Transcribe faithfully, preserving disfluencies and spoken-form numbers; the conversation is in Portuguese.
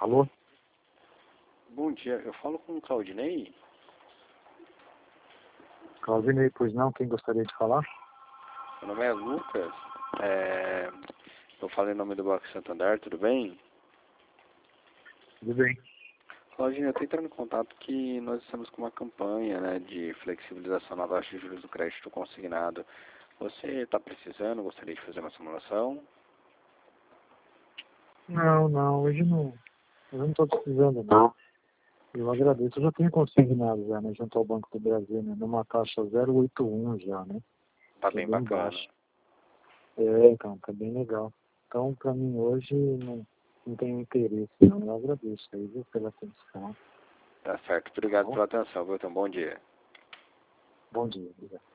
Alô? Bom dia, eu falo com o Claudinei? Claudinei, pois não, quem gostaria de falar? Meu nome é Lucas, é... eu falo em nome do Banco Santander, tudo bem? Tudo bem. Claudinei, eu estou entrando em contato que nós estamos com uma campanha, né, de flexibilização na taxa de juros do crédito consignado. Você está precisando, gostaria de fazer uma simulação? Não, não, hoje não. Eu não estou precisando, não. Eu agradeço. Eu já tenho consignado já, né, junto ao Banco do Brasil, né, numa taxa zero vírgula oitenta e um já, né? Tá Que é bem bem bacana. baixa. É, então, tá bem legal. Então, para mim hoje não, não tem interesse, não. Eu agradeço aí, viu, pela atenção. Tá certo, Tá obrigado bom? pela atenção, viu? Então, bom dia. Bom dia, obrigado.